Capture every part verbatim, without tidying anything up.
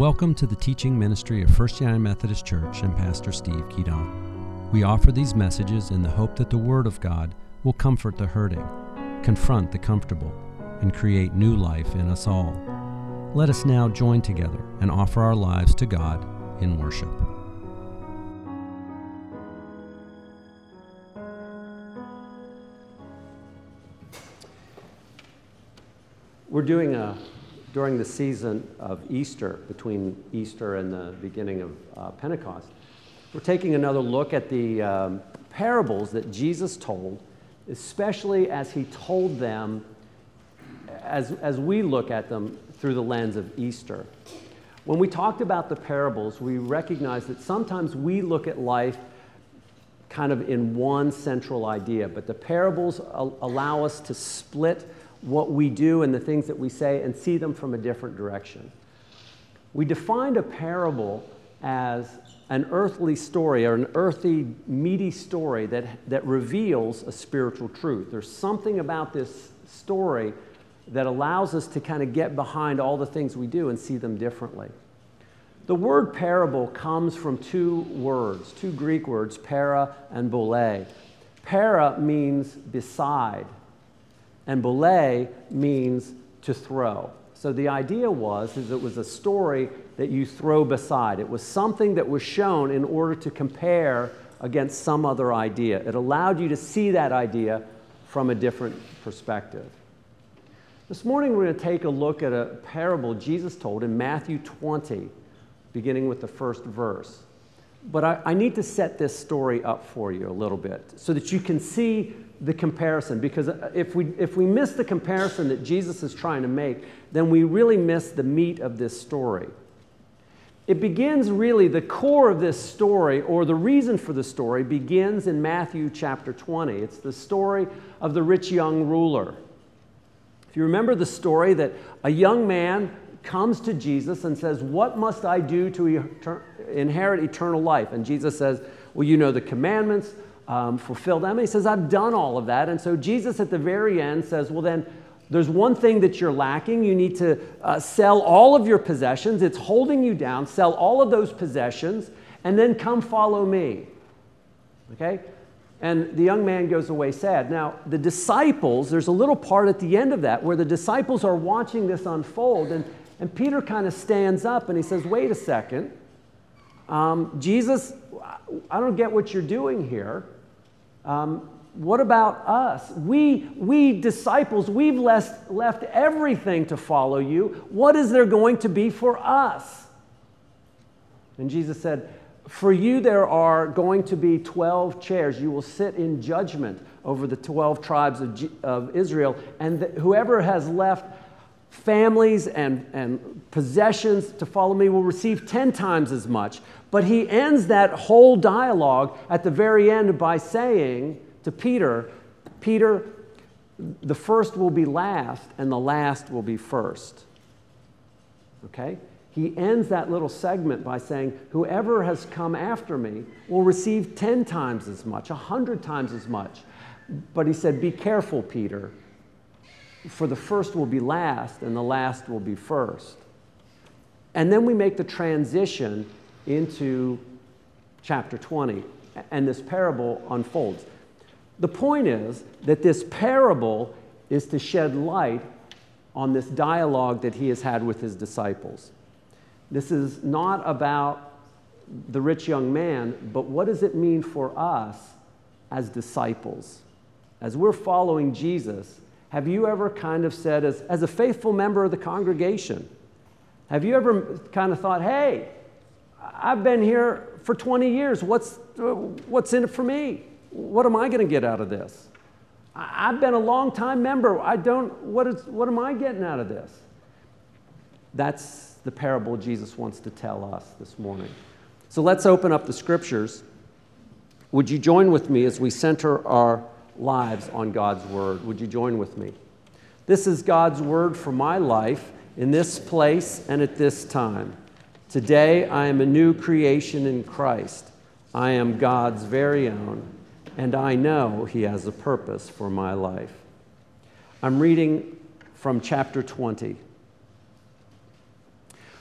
Welcome to the teaching ministry of First United Methodist Church and Pastor Steve Keaton. We offer these messages in the hope that the Word of God will comfort the hurting, confront the comfortable, and create new life in us all. Let us now join together and offer our lives to God in worship. We're doing a, during the season of Easter, between Easter and the beginning of uh, Pentecost, we're taking another look at the um, parables that Jesus told, especially as he told them, as, as we look at them through the lens of Easter. When we talked about the parables, we recognized that sometimes we look at life kind of in one central idea, but the parables al- allow us to split what we do and the things that we say and see them from a different direction. We defined a parable as an earthly story or an earthy, meaty story that, that reveals a spiritual truth. There's something about this story that allows us to kind of get behind all the things we do and see them differently. The word parable comes from two words, two Greek words, para and bole. Para means beside, and bole means to throw. So the idea was is it was a story that you throw beside. It was something that was shown in order to compare against some other idea. It allowed you to see that idea from a different perspective. This morning we're going to take a look at a parable Jesus told in Matthew twenty, beginning with the first verse. But I, I need to set this story up for you a little bit so that you can see the comparison, because if we if we miss the comparison that Jesus is trying to make, then we really miss the meat of this story. It begins really, the core of this story, or the reason for the story, begins in Matthew chapter twenty. It's the story of the rich young ruler. If you remember the story, that a young man comes to Jesus and says, "What must I do to inherit eternal life?" And Jesus says, "Well, you know the commandments. Um, fulfill them." And he says, "I've done all of that." And so Jesus at the very end says, well then, there's one thing that you're lacking. You need to uh, sell all of your possessions. It's holding you down. Sell all of those possessions and then come follow me. Okay? And the young man goes away sad. Now, the disciples, there's a little part at the end of that where the disciples are watching this unfold, and, and Peter kind of stands up and he says, wait a second. Um, Jesus, I don't get what you're doing here. Um, what about us? We, we disciples, we've left, left everything to follow you. What is there going to be for us? And Jesus said, for you there are going to be twelve chairs. You will sit in judgment over the twelve tribes of, G- of Israel. And th- whoever has left families and, and possessions to follow me will receive ten times as much. But he ends that whole dialogue at the very end by saying to Peter, Peter, the first will be last and the last will be first. Okay? He ends that little segment by saying, whoever has come after me will receive ten times as much, a hundred times as much. But he said, be careful, Peter, for the first will be last and the last will be first. And then we make the transition into chapter twenty, and this parable unfolds. The point is that this parable is to shed light on this dialogue that he has had with his disciples. This is not about the rich young man, but what does it mean for us as disciples? As we're following Jesus, have you ever kind of said, as, as a faithful member of the congregation, have you ever kind of thought, hey, I've been here for twenty years. What's, what's in it for me? What am I going to get out of this? I've been a long-time member. I don't, what is, what am I getting out of this? That's the parable Jesus wants to tell us this morning. So let's open up the scriptures. Would you join with me as we center our lives on God's word? Would you join with me? This is God's word for my life in this place and at this time. Today I am a new creation in Christ. I am God's very own, and I know He has a purpose for my life. I'm reading from chapter twenty.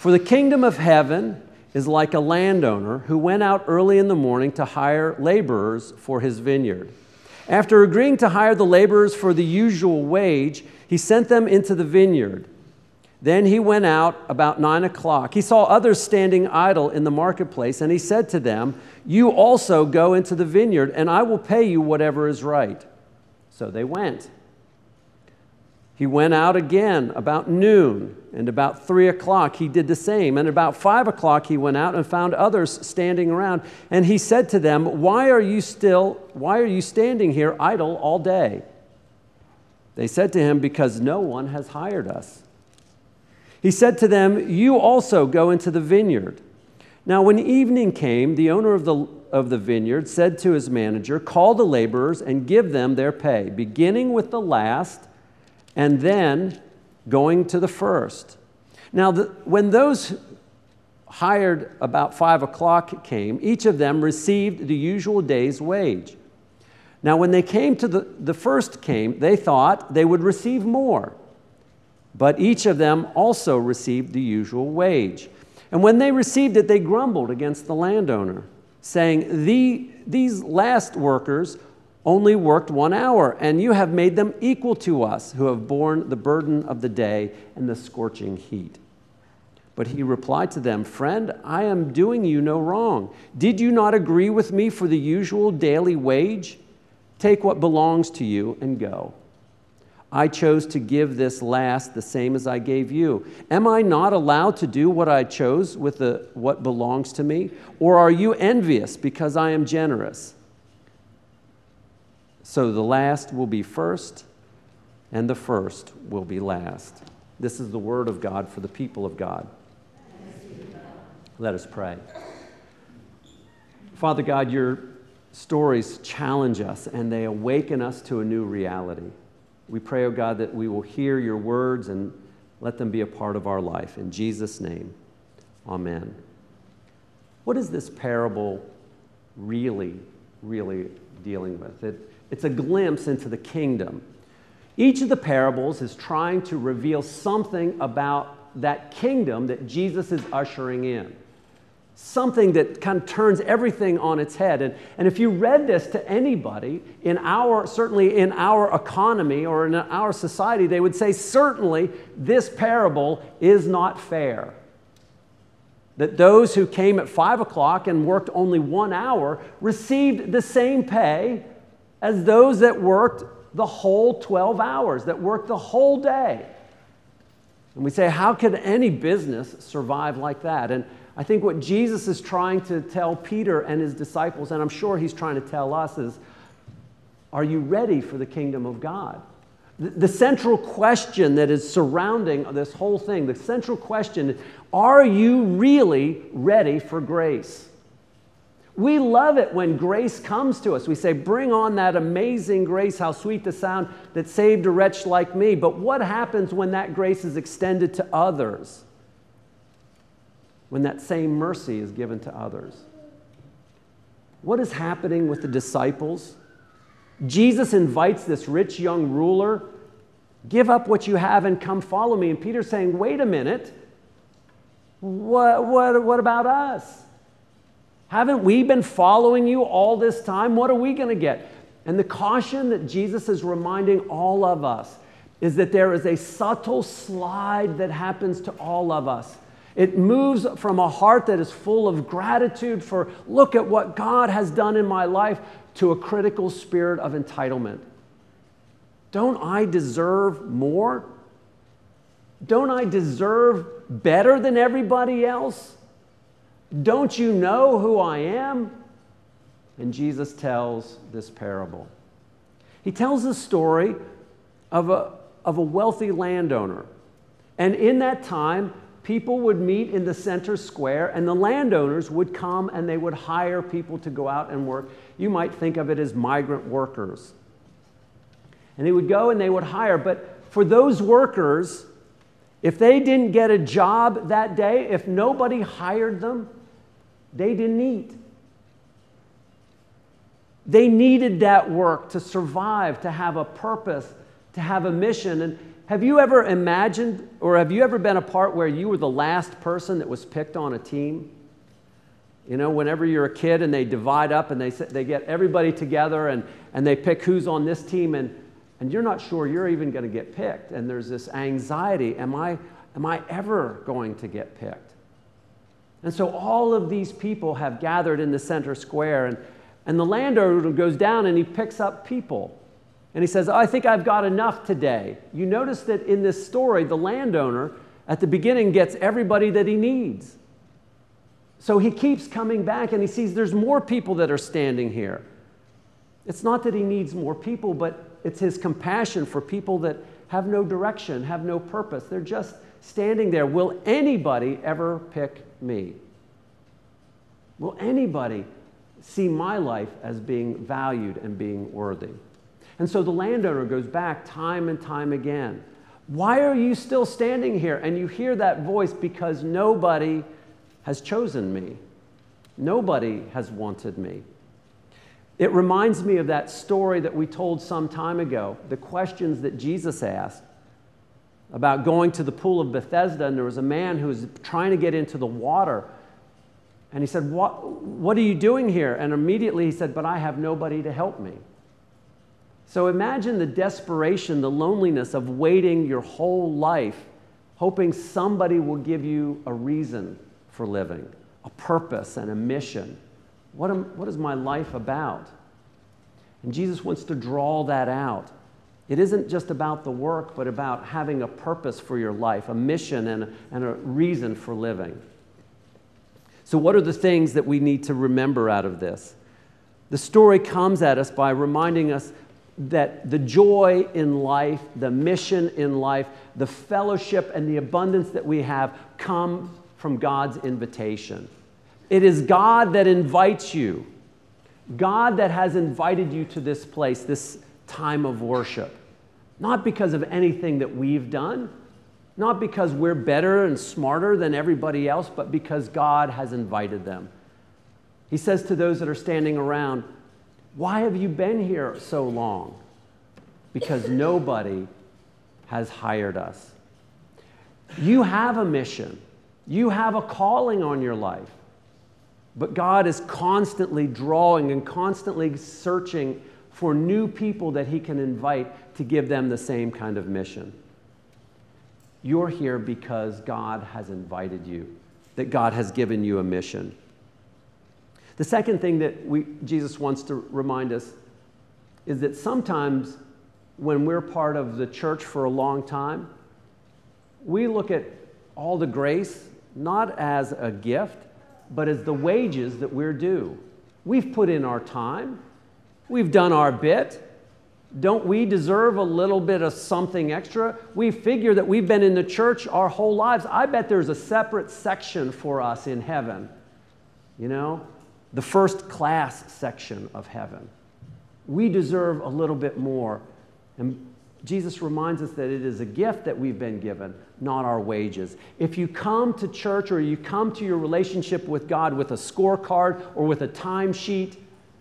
For the kingdom of heaven is like a landowner who went out early in the morning to hire laborers for his vineyard. After agreeing to hire the laborers for the usual wage, he sent them into the vineyard. Then he went out about nine o'clock. He saw others standing idle in the marketplace, and he said to them, "You also go into the vineyard, and I will pay you whatever is right." So they went. He went out again about noon, and about three o'clock he did the same. And about five o'clock he went out and found others standing around. And he said to them, "Why are you still, why are you standing here idle all day?" They said to him, "Because no one has hired us." He said to them, "You also go into the vineyard." Now when evening came, the owner of the, of the vineyard said to his manager, "Call the laborers and give them their pay, beginning with the last and then going to the first." Now the, when those hired about five o'clock came, each of them received the usual day's wage. Now when they came to the, the first came, they thought they would receive more. But each of them also received the usual wage. And when they received it, they grumbled against the landowner, saying, the, "These last workers only worked one hour, and you have made them equal to us, who have borne the burden of the day and the scorching heat." But he replied to them, "Friend, I am doing you no wrong. Did you not agree with me for the usual daily wage? Take what belongs to you and go. I chose to give this last the same as I gave you. Am I not allowed to do what I chose with the, what belongs to me? Or are you envious because I am generous?" So the last will be first, and the first will be last. This is the word of God for the people of God. Let us pray. Father God, your stories challenge us, and they awaken us to a new reality. We pray, oh God, that we will hear your words and let them be a part of our life. In Jesus' name, amen. What is this parable really, really dealing with? It, it's a glimpse into the kingdom. Each of the parables is trying to reveal something about that kingdom that Jesus is ushering in. Something that kind of turns everything on its head. And, and if you read this to anybody in our, certainly in our economy or in our society, they would say, certainly this parable is not fair. That those who came at five o'clock and worked only one hour received the same pay as those that worked the whole twelve hours, that worked the whole day. And we say, how could any business survive like that? And I think what Jesus is trying to tell Peter and his disciples, and I'm sure he's trying to tell us, is, are you ready for the kingdom of God? The, the central question that is surrounding this whole thing, the central question is, are you really ready for grace? We love it when grace comes to us. We say, bring on that amazing grace, how sweet the sound that saved a wretch like me. But what happens when that grace is extended to others? When that same mercy is given to others? What is happening with the disciples? Jesus invites this rich young ruler, give up what you have and come follow me. And Peter's saying, wait a minute, what, what, what about us? Haven't we been following you all this time? What are we going to get? And the caution that Jesus is reminding all of us is that there is a subtle slide that happens to all of us. It moves from a heart that is full of gratitude for, look at what God has done in my life, to a critical spirit of entitlement. Don't I deserve more? Don't I deserve better than everybody else? Don't you know who I am? And Jesus tells this parable. He tells the story of a, of a wealthy landowner. And in that time, people would meet in the center square, and the landowners would come and they would hire people to go out and work. You might think of it as migrant workers. And they would go and they would hire. But for those workers, if they didn't get a job that day, if nobody hired them, they didn't eat. They needed that work to survive, to have a purpose, to have a mission. And have you ever imagined, or have you ever been a part where you were the last person that was picked on a team? You know, whenever you're a kid and they divide up and they they get everybody together and, and they pick who's on this team, and, and you're not sure you're even going to get picked. And there's this anxiety, am I, am I ever going to get picked? And so all of these people have gathered in the center square, and, and the landowner goes down and he picks up people. And he says, oh, I think I've got enough today. You notice that in this story, the landowner at the beginning gets everybody that he needs. So he keeps coming back and he sees there's more people that are standing here. It's not that he needs more people, but it's his compassion for people that have no direction, have no purpose. They're just standing there. Will anybody ever pick me? Will anybody see my life as being valued and being worthy? And so the landowner goes back time and time again. Why are you still standing here? And you hear that voice, because nobody has chosen me. Nobody has wanted me. It reminds me of that story that we told some time ago, the questions that Jesus asked about going to the pool of Bethesda, and there was a man who was trying to get into the water. And he said, what, what are you doing here? And immediately he said, but I have nobody to help me. So imagine the desperation, the loneliness of waiting your whole life, hoping somebody will give you a reason for living, a purpose and a mission. What, am, what is my life about? And Jesus wants to draw that out. It isn't just about the work, but about having a purpose for your life, a mission and a, and a reason for living. So what are the things that we need to remember out of this? The story comes at us by reminding us that the joy in life, the mission in life, the fellowship and the abundance that we have come from God's invitation. It is God that invites you. God that has invited you to this place, this time of worship. Not because of anything that we've done, not because we're better and smarter than everybody else, but because God has invited them. He says to those that are standing around, why have you been here so long? Because nobody has hired us. You have a mission. You have a calling on your life. But God is constantly drawing and constantly searching for new people that He can invite to give them the same kind of mission. You're here because God has invited you, that God has given you a mission. The second thing that we, Jesus wants to remind us is that sometimes when we're part of the church for a long time, we look at all the grace not as a gift, but as the wages that we're due. We've put in our time. We've done our bit. Don't we deserve a little bit of something extra? We figure that we've been in the church our whole lives. I bet there's a separate section for us in heaven. You know, the first class section of heaven. We deserve a little bit more. And Jesus reminds us that it is a gift that we've been given, not our wages. If you come to church or you come to your relationship with God with a scorecard or with a timesheet,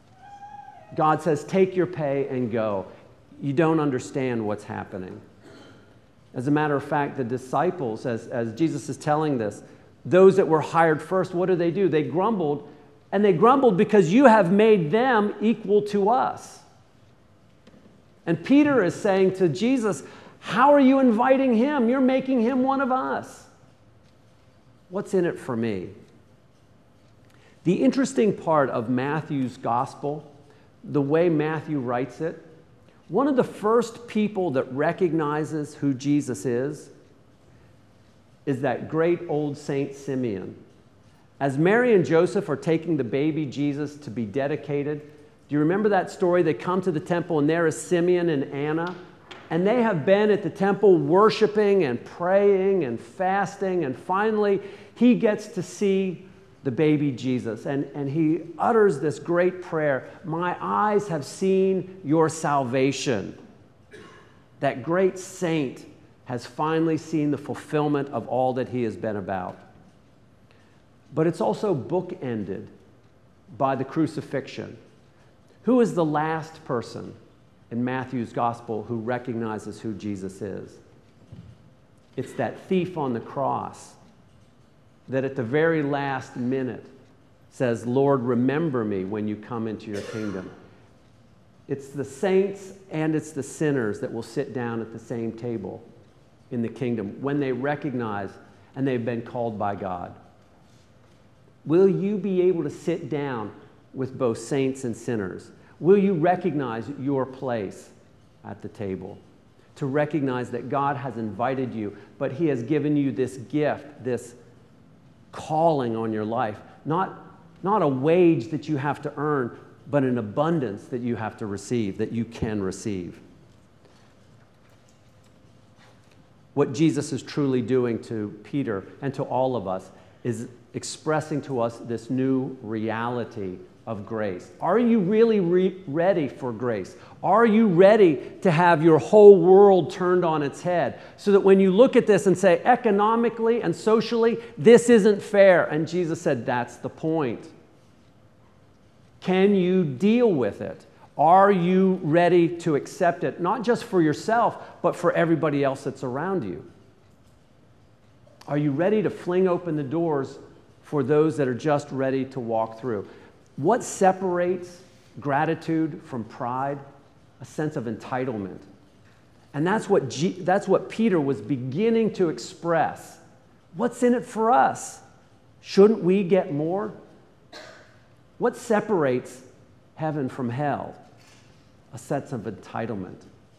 God says, take your pay and go. You don't understand what's happening. As a matter of fact, the disciples, as, as Jesus is telling this, those that were hired first, what do they do? They grumbled, and they grumbled because you have made them equal to us. And Peter is saying to Jesus, how are you inviting him? You're making him one of us. What's in it for me? The interesting part of Matthew's gospel, the way Matthew writes it, one of the first people that recognizes who Jesus is, is that great old Saint Simeon. As Mary and Joseph are taking the baby Jesus to be dedicated, do you remember that story? They come to the temple and there is Simeon and Anna, and they have been at the temple worshiping and praying and fasting, and finally he gets to see the baby Jesus, and, and he utters this great prayer, my eyes have seen your salvation. That great saint has finally seen the fulfillment of all that he has been about. But it's also bookended by the crucifixion. Who is the last person in Matthew's gospel who recognizes who Jesus is. It's that thief on the cross that at the very last minute says, Lord, remember me when you come into your kingdom. It's the saints and it's the sinners that will sit down at the same table in the kingdom when they recognize and they've been called by God. Will you be able to sit down with both saints and sinners? Will you recognize your place at the table? To recognize that God has invited you, but He has given you this gift, this calling on your life. Not, not a wage that you have to earn, but an abundance that you have to receive, that you can receive. What Jesus is truly doing to Peter and to all of us is expressing to us this new reality of grace. Are you really re- ready for grace? Are you ready to have your whole world turned on its head so that when you look at this and say, economically and socially, this isn't fair? And Jesus said, that's the point. Can you deal with it? Are you ready to accept it, not just for yourself, but for everybody else that's around you? Are you ready to fling open the doors for those that are just ready to walk through? What separates gratitude from pride? A sense of entitlement. And that's what, G- that's what Peter was beginning to express. What's in it for us? Shouldn't we get more? What separates heaven from hell? A sense of entitlement.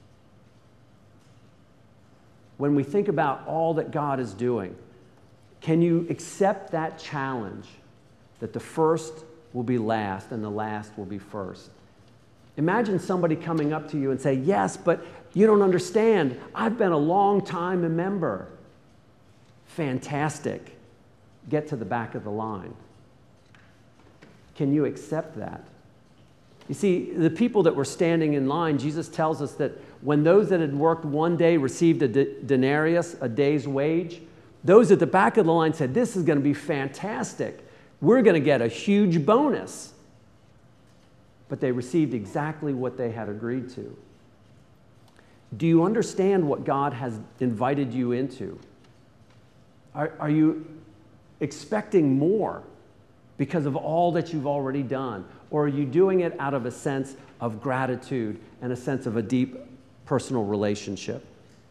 When we think about all that God is doing, can you accept that challenge that the first will be last and the last will be first? Imagine somebody coming up to you and say, yes, but you don't understand. I've been a long time a member. Fantastic. Get to the back of the line. Can you accept that? You see, the people that were standing in line, Jesus tells us that when those that had worked one day received a denarius, a day's wage, those at the back of the line said, this is going to be fantastic. We're going to get a huge bonus. But they received exactly what they had agreed to. Do you understand what God has invited you into? Are, are you expecting more because of all that you've already done? Or are you doing it out of a sense of gratitude and a sense of a deep personal relationship?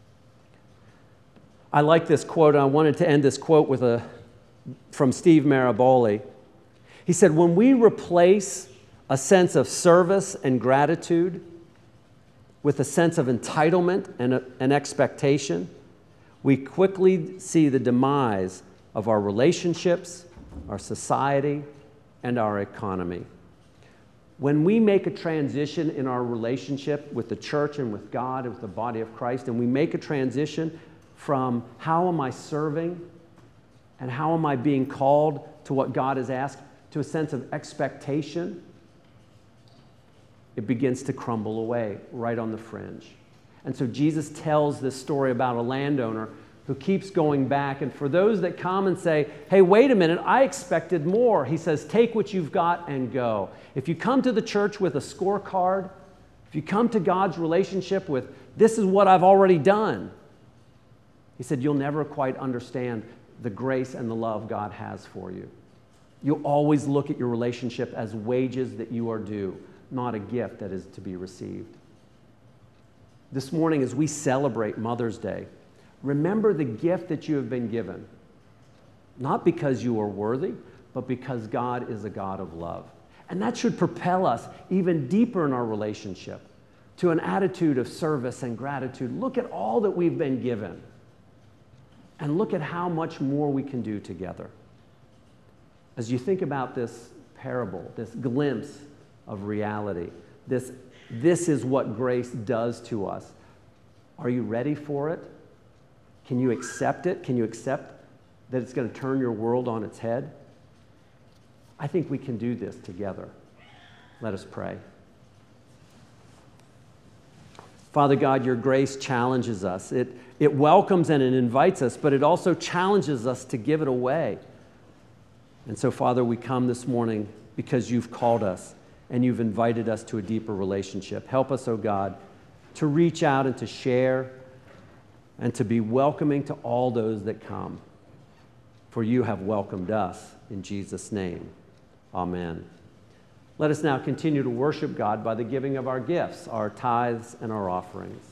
I like this quote, and I wanted to end this quote with a from Steve Maraboli. He said, when we replace a sense of service and gratitude with a sense of entitlement and a, an expectation, we quickly see the demise of our relationships, our society, and our economy. When we make a transition in our relationship with the church and with God and with the body of Christ, and we make a transition from how am I serving and how am I being called to what God has asked, to a sense of expectation, it begins to crumble away right on the fringe. And so Jesus tells this story about a landowner who keeps going back. And for those that come and say, hey, wait a minute, I expected more, he says, take what you've got and go. If you come to the church with a scorecard, if you come to God's relationship with, this is what I've already done, he said, you'll never quite understand the grace and the love God has for you. You'll always look at your relationship as wages that you are due, not a gift that is to be received. This morning, as we celebrate Mother's Day, remember the gift that you have been given, not because you are worthy, but because God is a God of love. And that should propel us even deeper in our relationship to an attitude of service and gratitude. Look at all that we've been given, and look at how much more we can do together. As you think about this parable, this glimpse of reality, this, this is what grace does to us. Are you ready for it? Can you accept it? Can you accept that it's going to turn your world on its head? I think we can do this together. Let us pray. Father God, your grace challenges us. It, it welcomes and it invites us, but it also challenges us to give it away. And so, Father, we come this morning because you've called us and you've invited us to a deeper relationship. Help us, oh God, to reach out and to share and to be welcoming to all those that come. For you have welcomed us in Jesus' name. Amen. Let us now continue to worship God by the giving of our gifts, our tithes and our offerings.